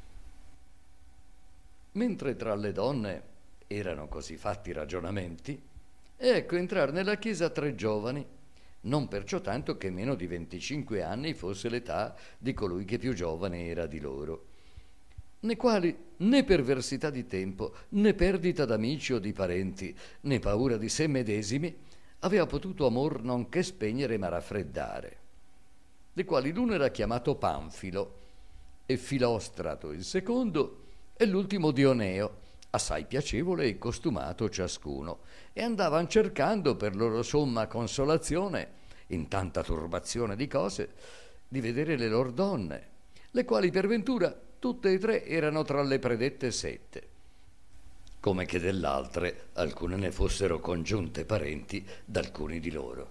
Speaker 1: Mentre tra le donne erano così fatti ragionamenti, ecco entrar nella chiesa tre giovani, non perciò tanto che meno di venticinque anni fosse l'età di colui che più giovane era di loro, nei quali né perversità di tempo, né perdita d'amici o di parenti, né paura di sé medesimi, aveva potuto amor non che spegnere ma raffreddare, dei quali l'uno era chiamato Panfilo, e Filostrato il secondo, e l'ultimo Dioneo, assai piacevole e costumato ciascuno, e andavan cercando per loro somma consolazione, in tanta turbazione di cose, di vedere le lor donne, le quali per ventura tutte e tre erano tra le predette sette, come che dell'altre alcune ne fossero congiunte parenti d'alcuni di loro.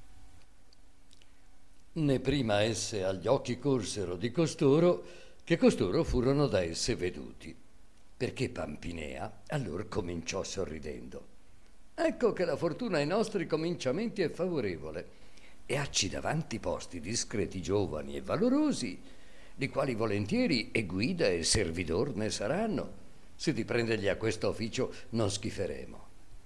Speaker 1: Né prima esse agli occhi corsero di costoro, che costoro furono da esse veduti. perché Pampinea allora cominciò sorridendo. Ecco che la fortuna ai nostri cominciamenti è favorevole, e acci davanti posti discreti giovani e valorosi, li quali volentieri e guida e servidor ne saranno, se di prendergli a questo ufficio non schiferemo.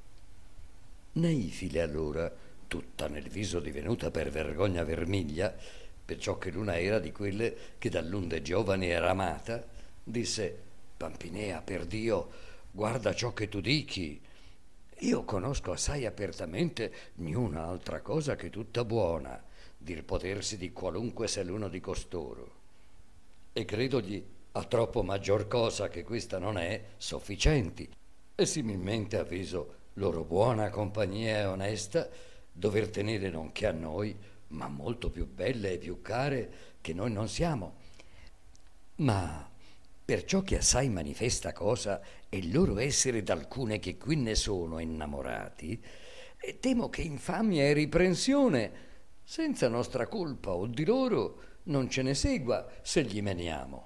Speaker 1: Neifile allora, tutta nel viso divenuta per vergogna vermiglia, perciò che l'una era di quelle che dall'unde giovani era amata, disse: Pampinea, per Dio, guarda ciò che tu dichi. Io conosco assai apertamente niuna altra cosa che tutta buona, dir potersi di qualunque sia l'uno di costoro. E credogli a troppo maggior cosa che questa non è sofficienti, e similmente avviso loro buona compagnia e onesta dover tenere non che a noi, ma molto più belle e più care che noi non siamo. Ma perciò che assai manifesta cosa è il loro essere d'alcune che qui ne sono innamorati, e temo che infamia e riprensione, senza nostra colpa o di loro, non ce ne segua se gli meniamo.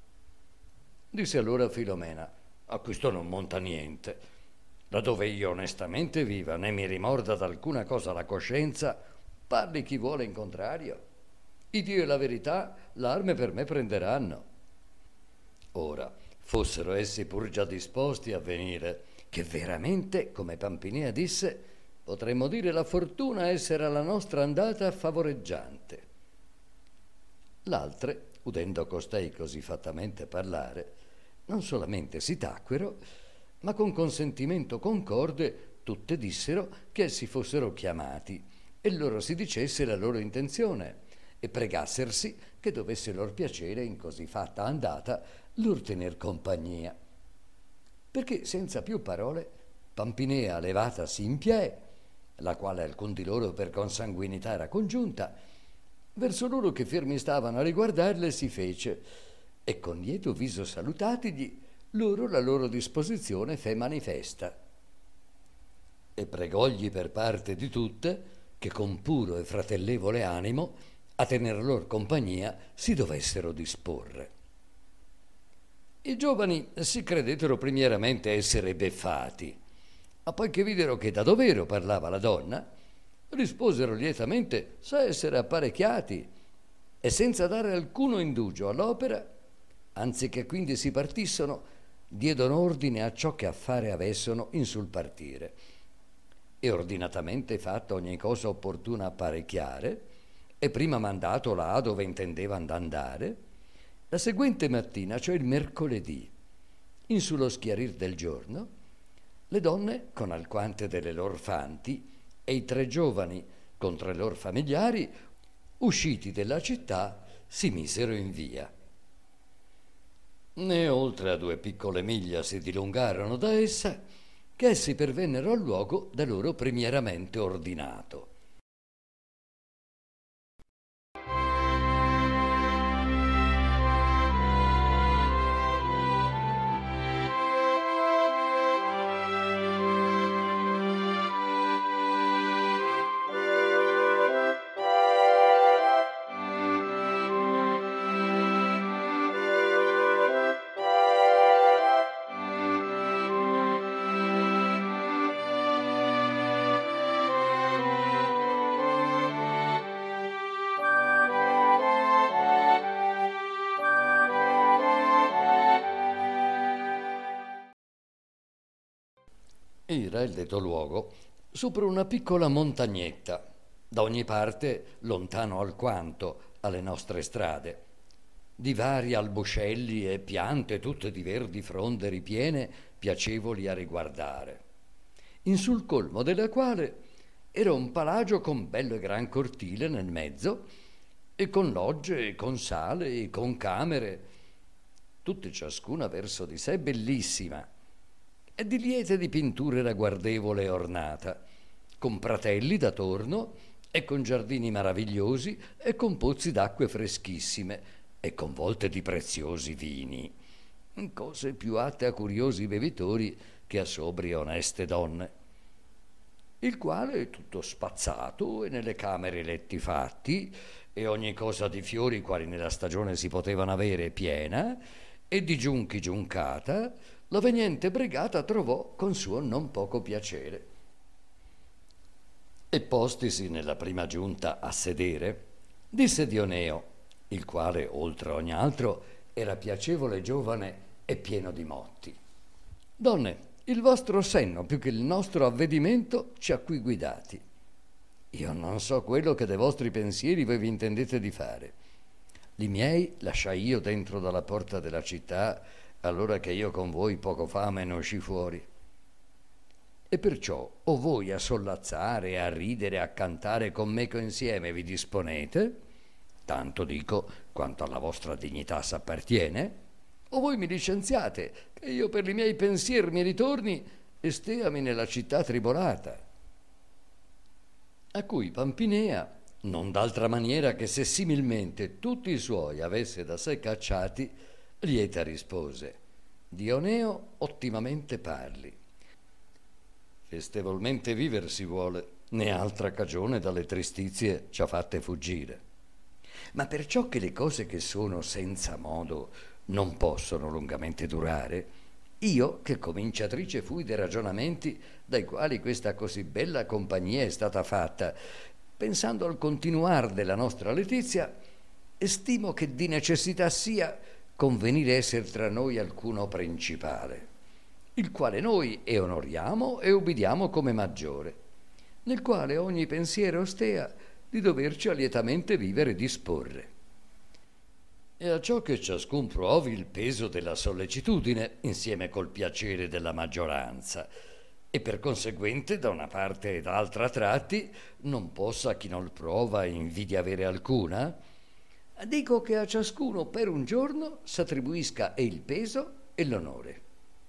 Speaker 1: Disse allora Filomena: a questo non monta niente. Laddove io onestamente viva, né mi rimorda d'alcuna cosa la coscienza, parli chi vuole in contrario. I Dio e la verità l'arme per me prenderanno. Ora, fossero essi pur già disposti a venire, che veramente, come Pampinea disse, potremmo dire la fortuna essere alla nostra andata favoreggiante. L'altre, udendo costei così fattamente parlare, non solamente si tacquero, ma con consentimento concorde tutte dissero che essi fossero chiamati e loro si dicesse la loro intenzione e pregassersi che dovesse lor piacere in così fatta andata lor tener compagnia. Perché senza più parole Pampinea levatasi in piè, la quale alcun di loro per consanguinità era congiunta, verso loro che fermi stavano a riguardarle si fece, e con lieto viso salutatigli loro la loro disposizione fe manifesta. E pregògli per parte di tutte che con puro e fratellevole animo a tener lor compagnia si dovessero disporre. I giovani si credettero primieramente essere beffati, ma poi che videro che da dovero parlava la donna, risposero lietamente sa essere apparecchiati, e senza dare alcuno indugio all'opera, anziché quindi si partissono, diedono ordine a ciò che a fare avessono in sul partire, e ordinatamente fatta ogni cosa opportuna apparecchiare, e prima mandato là dove intendevano andare, la seguente mattina, cioè il mercoledì, in sullo schiarir del giorno, le donne con alquante delle lor fanti e i tre giovani con tre lor familiari, usciti della città, si misero in via. Né oltre a due piccole miglia si dilungarono da essa, che essi pervennero al luogo da loro primieramente ordinato. Era il detto luogo sopra una piccola montagnetta, da ogni parte lontano alquanto alle nostre strade, di vari alboscelli e piante tutte di verdi fronde ripiene, piacevoli a riguardare, in sul colmo della quale era un palagio con bello e gran cortile nel mezzo, e con logge, e con sale, e con camere, tutte ciascuna verso di sé bellissima, e di liete di pitture ragguardevole e ornata, con pratelli da torno, e con giardini maravigliosi, e con pozzi d'acque freschissime, e con volte di preziosi vini, cose più atte a curiosi bevitori che a sobrie e oneste donne. Il quale, tutto spazzato, e nelle camere letti fatti, e ogni cosa di fiori quali nella stagione si potevano avere piena, E di giunchi giuncata, la veniente brigata trovò con suo non poco piacere. E postisi nella prima giunta a sedere, disse Dioneo, il quale, oltre ogni altro, era piacevole giovane e pieno di motti: donne, il vostro senno più che il nostro avvedimento ci ha qui guidati. Io non so quello che dei vostri pensieri voi vi intendete di fare. Li miei lasciai io dentro dalla porta della città, allora che io con voi poco fa me ne uscì fuori. E perciò o voi a sollazzare, a ridere, a cantare con me insieme vi disponete, tanto dico quanto alla vostra dignità s'appartiene, o voi mi licenziate, che io per i miei pensier mi ritorni e steami nella città tribolata. A cui Pampinea, non d'altra maniera che se similmente tutti i suoi avesse da sé cacciati, lieta rispose: Dioneo ottimamente parli. Festevolmente viver si vuole, né altra cagione dalle tristizie ci ha fatte fuggire. Ma perciò che le cose che sono senza modo non possono lungamente durare, io, che cominciatrice fui dei ragionamenti dai quali questa così bella compagnia è stata fatta, pensando al continuar della nostra letizia, estimo che di necessità sia convenire esser tra noi alcuno principale, il quale noi e onoriamo e ubbidiamo come maggiore, nel quale ogni pensiero stea di doverci lietamente vivere e disporre. E a ciò che ciascun provi il peso della sollecitudine insieme col piacere della maggioranza, e per conseguente da una parte ed altra tratti non possa chi non prova invidia avere alcuna, dico che a ciascuno per un giorno s'attribuisca e il peso e l'onore.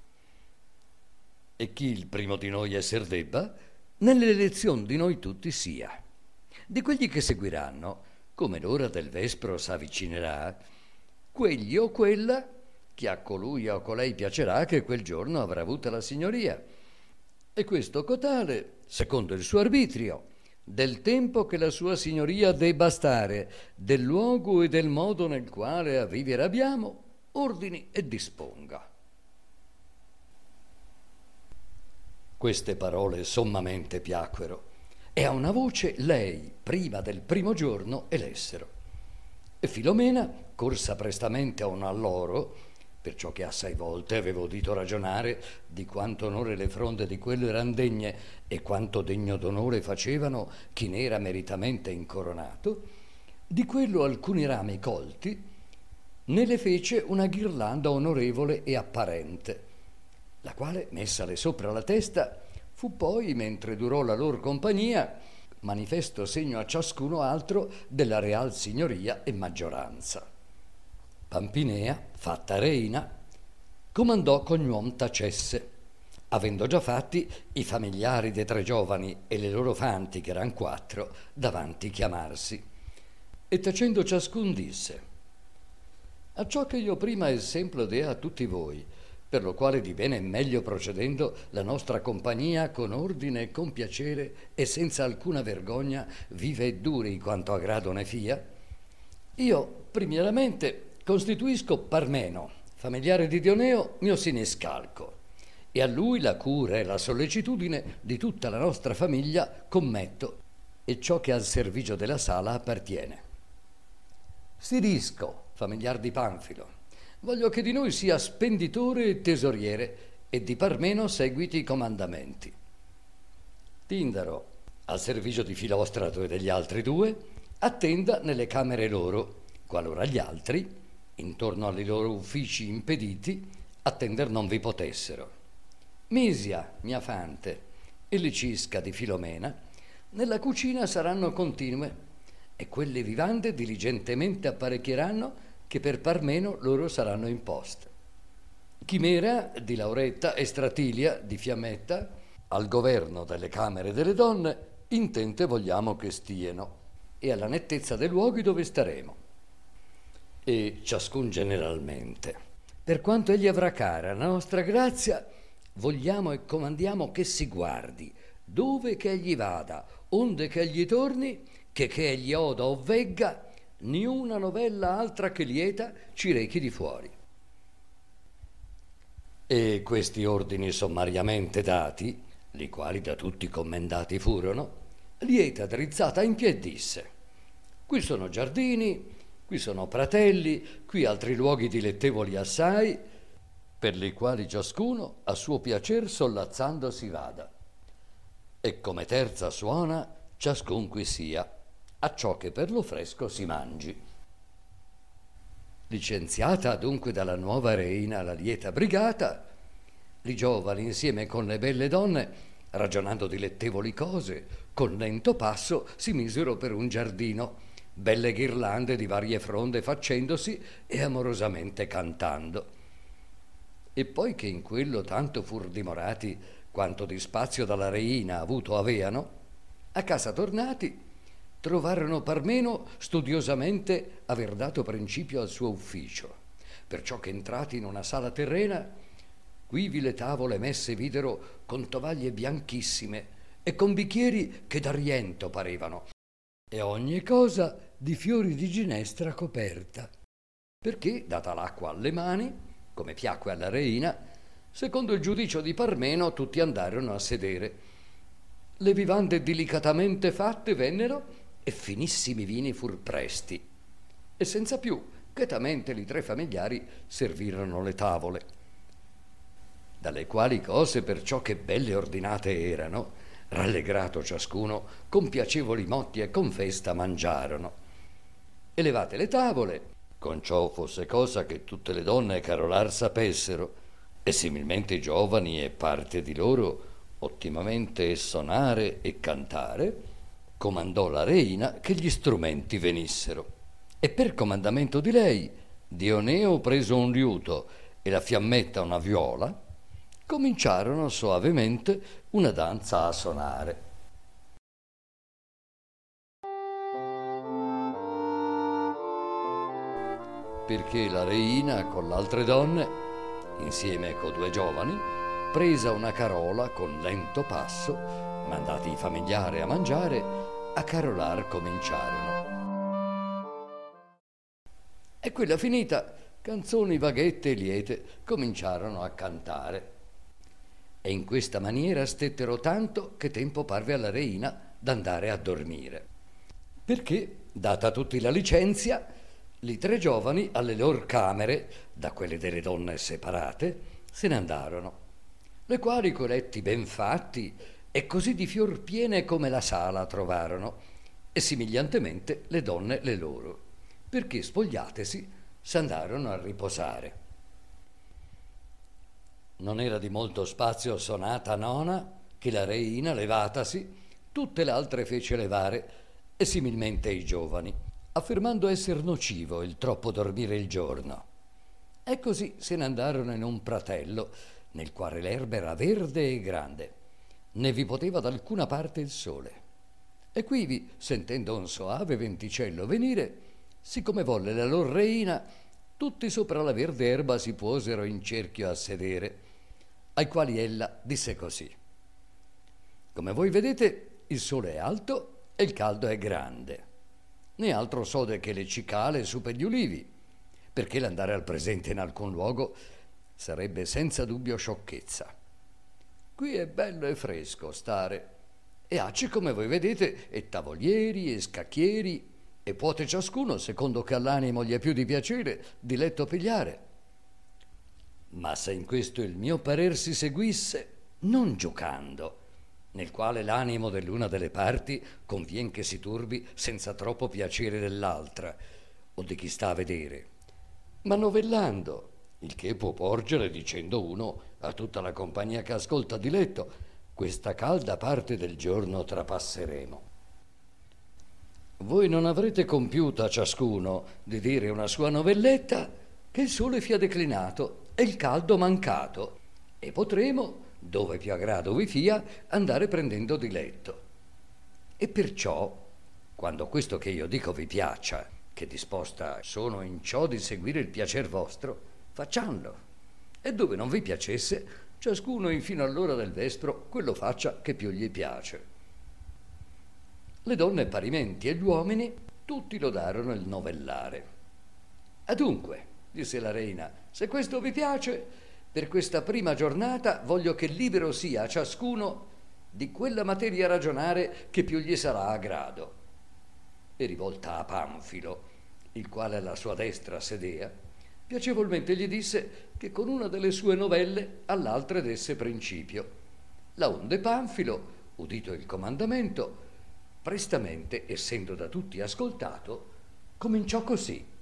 Speaker 1: E chi il primo di noi esser debba, nell'elezione di noi tutti sia. Di quelli che seguiranno, come l'ora del vespro s'avvicinerà, quegli o quella che a colui o a colei piacerà che quel giorno avrà avuta la signoria, e questo cotale, secondo il suo arbitrio, del tempo che la sua signoria debba stare, del luogo e del modo nel quale a vivere abbiamo, ordini e disponga. Queste parole sommamente piacquero, e a una voce lei, prima del primo giorno, elessero. E Filomena, corsa prestamente a un alloro, perciò che assai volte avevo udito ragionare di quanto onore le fronde di quello eran degne e quanto degno d'onore facevano chi ne era meritamente incoronato, di quello alcuni rami colti, ne le fece una ghirlanda onorevole e apparente, la quale, messale sopra la testa, fu poi, mentre durò la lor compagnia, manifesto segno a ciascuno altro della real signoria e maggioranza. Pampinea, fatta reina, comandò ch'ognuom tacesse, avendo già fatti i familiari dei tre giovani e le loro fanti, che eran quattro, davanti chiamarsi. E tacendo ciascun disse: a ciò che io prima esempio dea a tutti voi, per lo quale di bene e meglio procedendo la nostra compagnia con ordine e con piacere e senza alcuna vergogna vive e duri quanto a grado ne fia, io primieramente costituisco Parmeno, familiare di Dioneo, mio siniscalco, e a lui la cura e la sollecitudine di tutta la nostra famiglia commetto e ciò che al servigio della sala appartiene. Sirisco, familiar di Panfilo, voglio che di noi sia spenditore e tesoriere e di Parmeno seguiti i comandamenti. Tindaro, al servigio di Filostrato e degli altri due, attenda nelle camere loro, qualora gli altri, intorno ai loro uffici impediti, attender non vi potessero. Misia, mia fante, e Licisca di Filomena, nella cucina saranno continue, e quelle vivande diligentemente apparecchieranno che per Parmeno loro saranno imposte. Chimera di Lauretta e Stratilia di Fiammetta, al governo delle camere delle donne, intente vogliamo che stieno, e alla nettezza dei luoghi dove staremo. E ciascun generalmente, per quanto egli avrà cara la nostra grazia, vogliamo e comandiamo che si guardi, dove che egli vada, onde che egli torni, che che egli oda o vegga, ni una novella altra che lieta ci rechi di fuori. E questi ordini sommariamente dati, li quali da tutti commendati furono, lieta drizzata in pied disse: qui sono giardini, qui sono pratelli, qui altri luoghi dilettevoli assai, per li quali ciascuno a suo piacer sollazzando si vada. E come terza suona, ciascun qui sia, acciò che per lo fresco si mangi. Licenziata dunque dalla nuova reina la lieta brigata, i giovani insieme con le belle donne, ragionando dilettevoli cose, con lento passo si misero per un giardino, belle ghirlande di varie fronde faccendosi e amorosamente cantando. E poi che in quello tanto fur dimorati quanto di spazio dalla reina avuto aveano, a casa tornati trovarono parmeno studiosamente aver dato principio al suo ufficio, perciò che entrati in una sala terrena, quivi le tavole messe videro con tovaglie bianchissime e con bicchieri che d'argento parevano, e ogni cosa di fiori di ginestra coperta, perché, data l'acqua alle mani, come piacque alla reina, secondo il giudicio di Parmeno tutti andarono a sedere. Le vivande delicatamente fatte vennero e finissimi vini fur presti, e senza più chetamente li tre famigliari servirono le tavole, dalle quali cose, perciò che belle ordinate erano, rallegrato ciascuno, con piacevoli motti e con festa mangiarono. E levate le tavole, con ciò fosse cosa che tutte le donne carolar sapessero, e similmente i giovani e parte di loro ottimamente sonare e cantare, comandò la reina che gli strumenti venissero. E per comandamento di lei, Dioneo preso un liuto e la fiammetta una viola, cominciarono soavemente una danza a sonare. Perché la reina con l'altre donne, insieme co due giovani, presa una carola con lento passo, mandati i familiari a mangiare, a carolar cominciarono. E quella finita, canzoni vaghette e liete cominciarono a cantare. E in questa maniera stettero tanto che tempo parve alla reina d'andare a dormire. Perché, data a tutti la licenzia, li tre giovani alle loro camere, da quelle delle donne separate, se ne andarono, le quali coi letti ben fatti e così di fior piene come la sala trovarono, e simigliantemente le donne le loro, perché spogliatesi s'andarono a riposare. Non era di molto spazio sonata nona, che la reina, levatasi, tutte le altre fece levare, e similmente i giovani, affermando esser nocivo il troppo dormire il giorno. E così se ne andarono in un pratello, nel quale l'erba era verde e grande, né vi poteva da alcuna parte il sole. E quivi, sentendo un soave venticello venire, siccome volle la lor reina, tutti sopra la verde erba si posero in cerchio a sedere, ai quali ella disse così: come voi vedete, il sole è alto e il caldo è grande, né altro sode che le cicale su per gli ulivi, perché l'andare al presente in alcun luogo sarebbe senza dubbio sciocchezza. Qui è bello e fresco stare, e acci, come voi vedete, e tavolieri e scacchieri, e puote ciascuno, secondo che all'animo gli è più di piacere, di letto pigliare. Ma se in questo il mio parer si seguisse, non giocando, nel quale l'animo dell'una delle parti convien che si turbi senza troppo piacere dell'altra, o di chi sta a vedere, ma novellando, il che può porgere, dicendo uno a tutta la compagnia che ascolta di letto: questa calda parte del giorno trapasseremo. Voi non avrete compiuta ciascuno di dire una sua novelletta, che il sole fia declinato e il caldo mancato, e potremo, dove più a grado vi fia, andare prendendo di letto. E perciò, quando questo che io dico vi piaccia, che disposta sono in ciò di seguire il piacer vostro, facciamolo. E dove non vi piacesse, ciascuno infino all'ora del vespro quello faccia che più gli piace. Le donne parimenti e gli uomini tutti lodarono il novellare. Adunque, disse la reina, se questo vi piace, Per questa prima giornata voglio che libero sia a ciascuno di quella materia a ragionare che più gli sarà a grado. E rivolta a Panfilo, il quale alla sua destra sedea, piacevolmente gli disse che con una delle sue novelle all'altra desse principio. Laonde Panfilo, udito il comandamento, prestamente, essendo da tutti ascoltato, cominciò così.